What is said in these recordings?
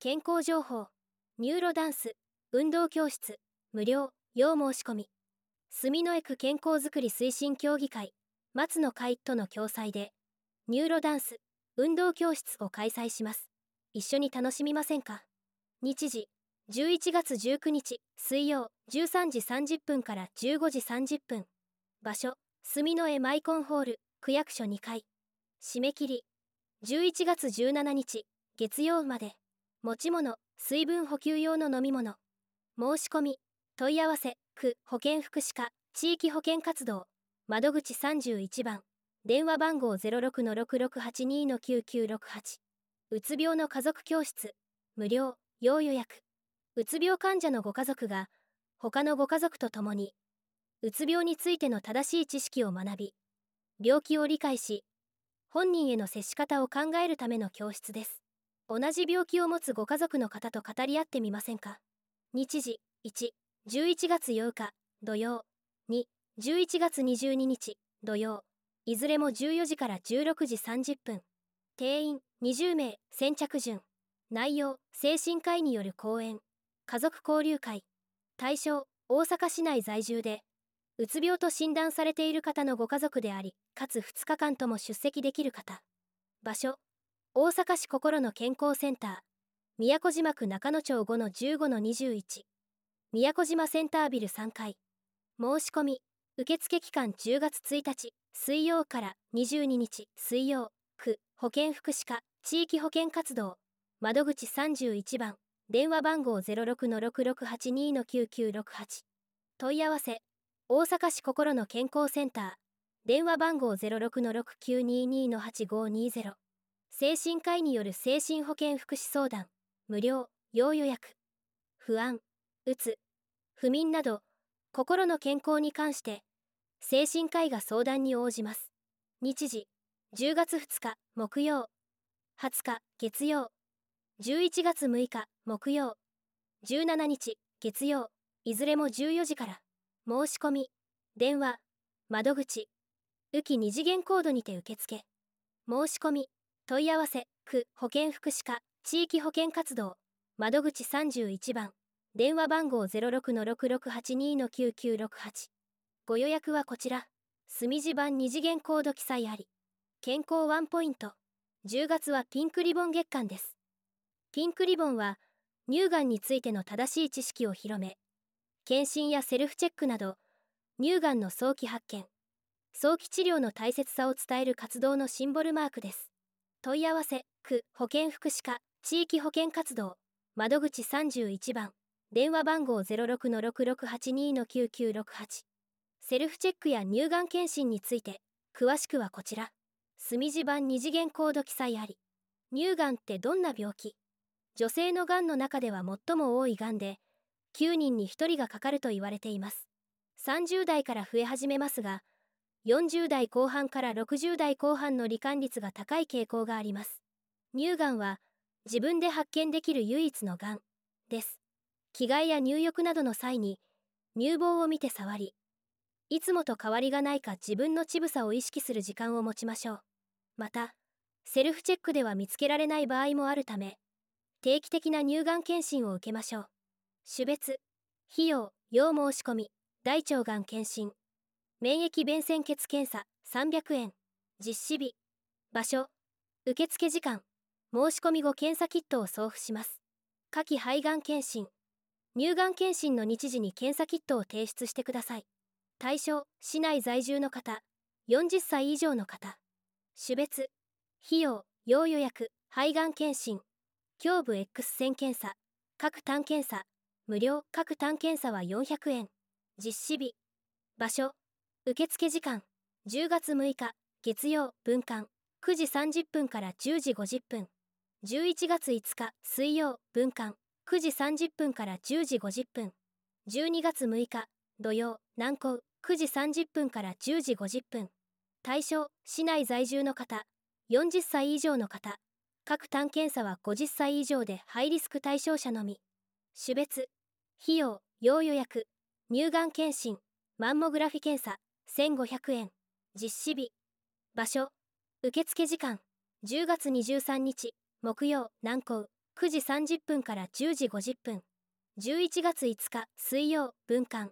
健康情報、ニューロダンス、運動教室、無料、要申し込み。住之江区健康づくり推進協議会、松野会との共催で、ニューロダンス、運動教室を開催します。一緒に楽しみませんか？日時、11月19日、水曜、13時30分から15時30分。場所、住之江マイコンホール、区役所2階。締め切り、11月17日、月曜まで。持ち物、水分補給用の飲み物。申し込み、問い合わせ、区保健福祉課、地域保健活動、窓口31番、電話番号 06-6682-9968。うつ病の家族教室、無料、要予約。うつ病患者のご家族が、他のご家族と共に、うつ病についての正しい知識を学び、病気を理解し、本人への接し方を考えるための教室です。同じ病気を持つご家族の方と語り合ってみませんか？日時、1、11月8日、土曜。2、11月22日、土曜。いずれも14時から16時30分。定員、20名、先着順。内容、精神科医による講演。家族交流会。対象、大阪市内在住で、うつ病と診断されている方のご家族であり、かつ2日間とも出席できる方。場所、大阪市心の健康センター。宮古島区中野町 5-15-21。宮古島センタービル3階。申し込み、受付期間10月1日、水曜から22日、水曜、区保健福祉課、地域保健活動、窓口31番、電話番号 06-6682-9968。問い合わせ、大阪市心の健康センター、電話番号 06-6922-8520。精神科医による精神保健福祉相談、無料、要予約。不安、うつ、不眠など、心の健康に関して、精神科医が相談に応じます。日時、10月2日、木曜。20日、月曜。11月6日、木曜。17日、月曜。いずれも14時から。申し込み、電話、窓口、浮き2次元コードにて受付。申し込み、問い合わせ、区保健福祉課、地域保健活動、窓口31番、電話番号 06-6682-9968。ご予約はこちら。墨字版2次元コード記載あり。健康ワンポイント。10月はピンクリボン月間です。ピンクリボンは、乳がんについての正しい知識を広め、検診やセルフチェックなど、乳がんの早期発見、早期治療の大切さを伝える活動のシンボルマークです。問い合わせ、区保健福祉課、地域保健活動、窓口31番、電話番号 06-6682-9968。セルフチェックや乳がん検診について、詳しくはこちら。墨字版2次元コード記載あり。乳がんってどんな病気？女性のがんの中では最も多いがんで、9人に1人がかかると言われています。30代から増え始めますが、40代後半から60代後半の罹患率が高い傾向があります。乳がんは自分で発見できる唯一のがんです。着替えや入浴などの際に乳房を見て触り、いつもと変わりがないか自分の乳房を意識する時間を持ちましょう。また、セルフチェックでは見つけられない場合もあるため、定期的な乳がん検診を受けましょう。種別、費用、要申し込み、大腸がん検診、免疫便潜血検査300円、実施日、場所、受付時間、申し込み後検査キットを送付します。下記肺がん検診、乳がん検診の日時に検査キットを提出してください。対象、市内在住の方、40歳以上の方。種別、費用、要予約、肺がん検診、胸部 X 線検査、各単検査、無料、各単検査は400円。実施日、場所、受付時間、10月6日、月曜、分間、9時30分から10時50分。11月5日、水曜、分間、9時30分から10時50分。12月6日、土曜、南高、9時30分から10時50分。対象、市内在住の方、40歳以上の方。各単検査は50歳以上でハイリスク対象者のみ。種別、費用、要予約、乳がん検診、マンモグラフィ検査、1500円。実施日、場所、受付時間、10月23日、木曜、南高、 9時30分から10時50分。11月5日水曜文館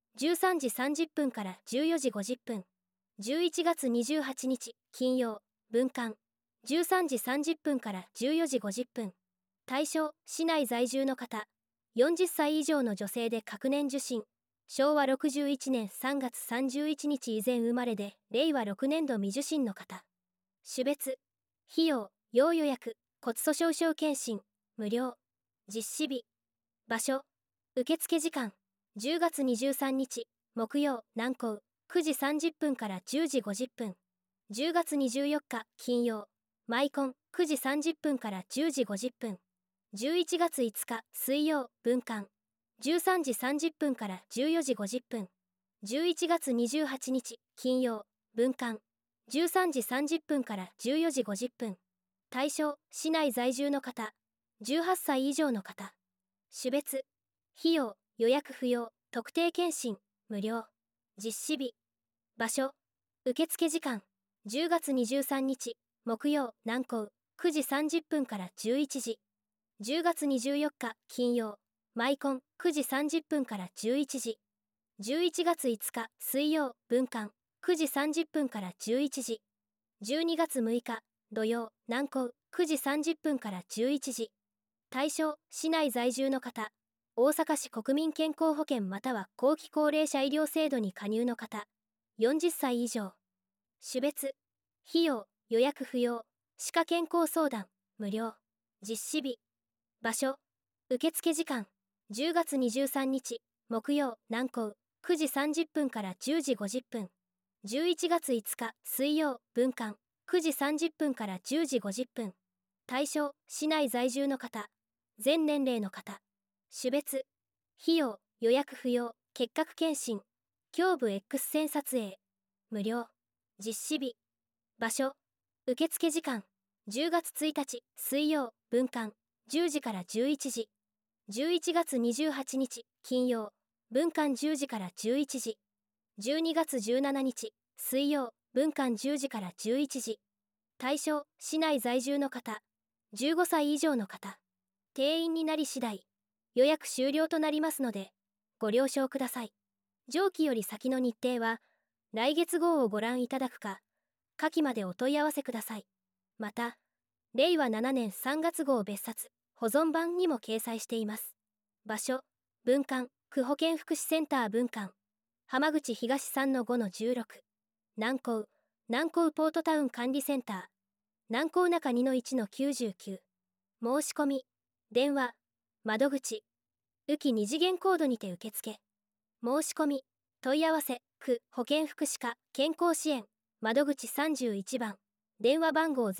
13時30分から14時50分。11月28日金曜文館13時30分から14時50分。対象市内在住の方、40歳以上の女性で隔年受診、昭和61年3月31日以前生まれで令和6年度未受診の方。種別、費用、要予約、骨粗鬆症検診、無料。実施日、場所、受付時間、10月23日、木曜、南港、9時30分から10時50分。10月24日、金曜、マイコン、9時30分から10時50分。11月5日、水曜、文館、13時30分から14時50分。11月28日、金曜、文館、13時30分から14時50分。対象、市内在住の方、18歳以上の方。種別、費用、予約不要、特定健診、無料。実施日、場所、受付時間、10月23日、木曜、南港、9時30分から11時。10月24日、金曜、マイコン、9時30分から11時。11月5日、水曜、文館、9時30分から11時。12月6日、土曜、南港、9時30分から11時。対象、市内在住の方、大阪市国民健康保険または後期高齢者医療制度に加入の方、40歳以上。種別、費用、予約不要、歯科健康相談、無料。実施日、場所、受付時間、10月23日、木曜、南港、9時30分から10時50分。11月5日、水曜、文館、9時30分から10時50分。対象、市内在住の方、全年齢の方。種別、費用、予約不要、結核検診、胸部 X 線撮影、無料。実施日、場所、受付時間、10月1日、水曜、文館、10時から11時。11月28日、金曜、文館10時から11時。12月17日、水曜、文館10時から11時。対象、市内在住の方、15歳以上の方。定員になり次第、予約終了となりますので、ご了承ください。上記より先の日程は、来月号をご覧いただくか、下記までお問い合わせください。また、令和7年3月号別冊、保存版にも掲載しています。場所、文館、区保健福祉センター文館。浜口東3-5-16。南港、南港ポートタウン管理センター。南港中2-1-99。申し込み、電話、窓口、浮き二次元コードにて受付。申し込み、問い合わせ、区保健福祉課健康支援、窓口31番。電話番号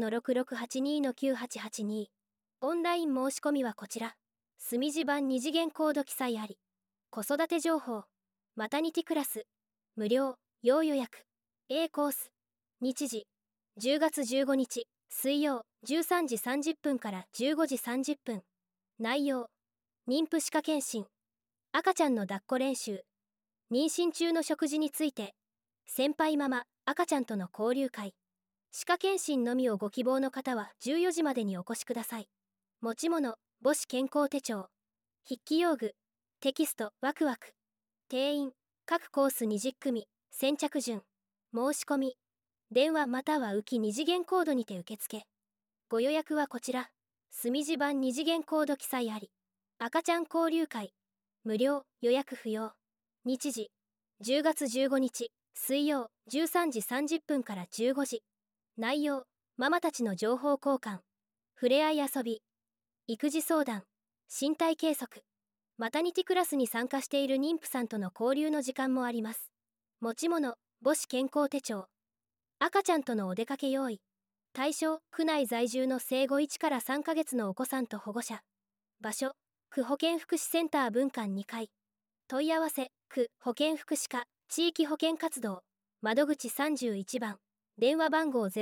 066682-9882。オンライン申し込みはこちら。墨字版二次元コード記載あり。子育て情報、マタニティクラス、無料、要予約、A コース、日時、10月15日、水曜、13時30分から15時30分。内容、妊婦歯科検診、赤ちゃんの抱っこ練習、妊娠中の食事について、先輩ママ、赤ちゃんとの交流会。歯科検診のみをご希望の方は14時までにお越しください。持ち物、母子健康手帳、筆記用具、テキスト、ワクワク。定員、各コース20組、先着順。申し込み、電話または浮き二次元コードにて受付。ご予約はこちら。墨字版二次元コード記載あり。赤ちゃん交流会、無料、予約不要。日時、10月15日、水曜、13時30分から15時。内容、ママたちの情報交換、触れ合い遊び、育児相談、身体計測、マタニティクラスに参加している妊婦さんとの交流の時間もあります。持ち物、母子健康手帳、赤ちゃんとのお出かけ用意。対象、区内在住の生後1から3ヶ月のお子さんと保護者。場所、区保健福祉センター分館2階。問い合わせ、区保健福祉課地域保健活動、窓口31番。電話番号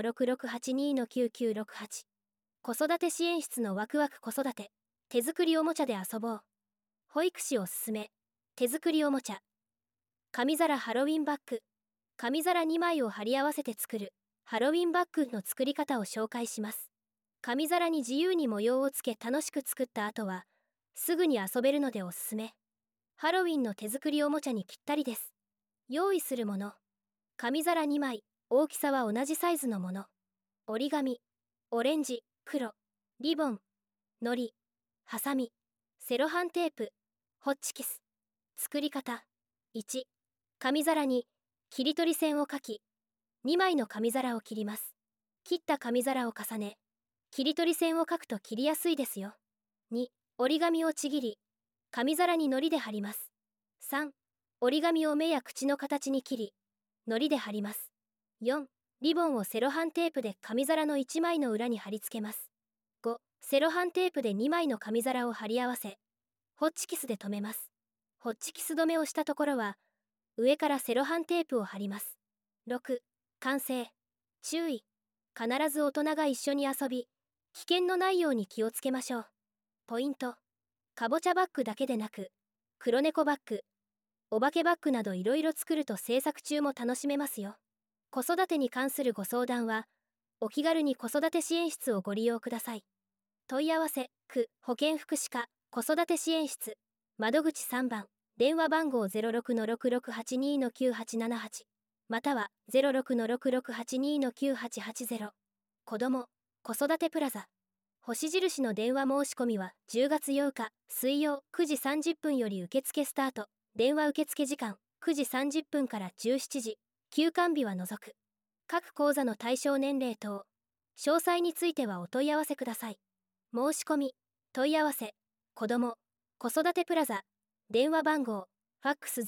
066682-9968。子育て支援室のワクワク子育て、手作りおもちゃで遊ぼう。保育士おすすめ、手作りおもちゃ。紙皿ハロウィンバッグ。紙皿2枚を貼り合わせて作るハロウィンバッグの作り方を紹介します。 紙皿に自由に模様をつけ楽しく作った後はすぐに遊べるのでおすすめ。ハロウィンの手作りおもちゃにぴったりです。用意するもの。紙皿2枚、大きさは同じサイズのもの。折り紙、オレンジ、黒、リボン、糊、ハサミ、セロハンテープ、ホッチキス。作り方。1、紙皿に切り取り線を描き、2枚の紙皿を切ります。切った紙皿を重ね、切り取り線を描くと切りやすいですよ。2、折り紙をちぎり、紙皿に糊で貼ります。3、折り紙を目や口の形に切り、糊で貼ります。4、リボンをセロハンテープで紙皿の1枚の裏に貼り付けます。5、セロハンテープで2枚の紙皿を貼り合わせ、ホッチキスで留めます。ホッチキス止めをしたところは、上からセロハンテープを貼ります。6、完成。注意。必ず大人が一緒に遊び、危険のないように気をつけましょう。ポイント。かぼちゃバッグだけでなく、黒猫バッグ、お化けバッグなどいろいろ作ると制作中も楽しめますよ。子育てに関するご相談は、お気軽に子育て支援室をご利用ください。問い合わせ、区保健福祉課子育て支援室、窓口3番、電話番号 06-6682-9878 または 06-6682-9880。子ども子育てプラザ。星印の電話申し込みは10月8日水曜9時30分より受付スタート。電話受付時間9時30分から17時。休館日は除く。各講座の対象年齢等、詳細についてはお問い合わせください。申し込み、問い合わせ、子ども子育てプラザ。電話番号、ファックス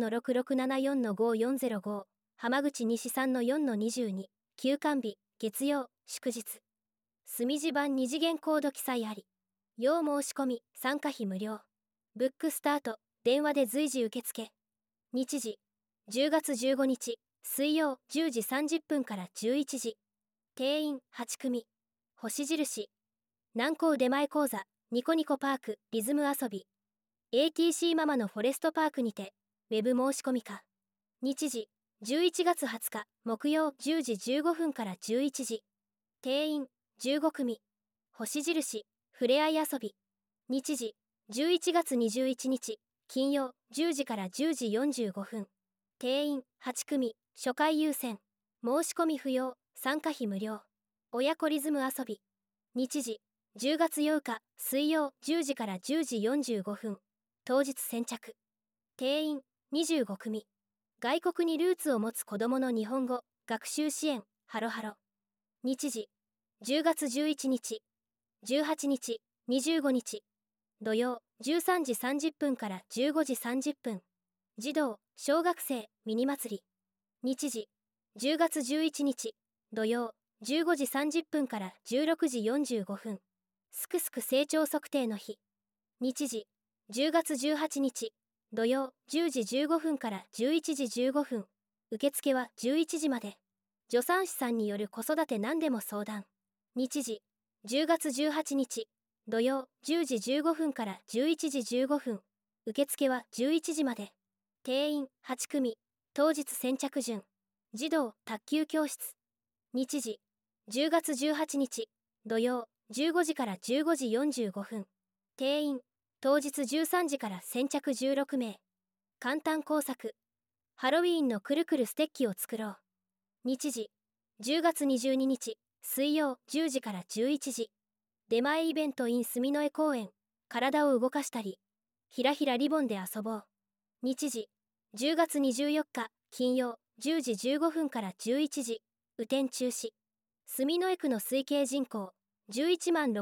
06-6674-5405、浜口西3-4-22、休館日、月曜、祝日。墨字版2次元コード記載あり。要申し込み、参加費無料。ブックスタート、電話で随時受付。日時、10月15日、水曜10時30分から11時。定員8組。星印。南高出前講座、ニコニコパーク、リズム遊び。ATC ママのフォレストパークにて、ウェブ申し込みか。日時、11月20日、木曜10時15分から11時。定員、15組。星印、ふれあい遊び。日時、11月21日、金曜10時から10時45分。定員、8組。初回優先。申し込み不要。参加費無料。親子リズム遊び。日時、10月8日、水曜10時から10時45分。当日先着。定員25組。外国にルーツを持つ子どもの日本語学習支援ハロハロ。日時10月11日、18日、25日。土曜13時30分から15時30分。児童小学生ミニ祭り。日時10月11日、土曜15時30分から16時45分。すくすく成長測定の日。日時10月18日、土曜10時15分から11時15分。受付は11時まで。助産師さんによる子育て何でも相談。日時10月18日、土曜10時15分から11時15分。受付は11時まで。定員8組。当日先着順。児童卓球教室。日時10月18日、土曜15時から15時45分。定員当日13時から先着16名。簡単工作。ハロウィーンのくるくるステッキを作ろう。日時10月22日、水曜10時から11時。出前イベント in 住之江公園。体を動かしたり、ひらひらリボンで遊ぼう。日時10月24日、金曜10時15分から11時。雨天中止。住之江区の推計人口11万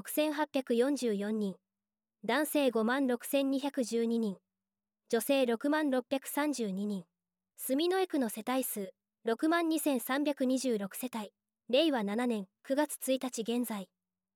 6844人。男性5万6212人。女性6万632人。住之江区の世帯数6万2326世帯。令和7年9月1日現在。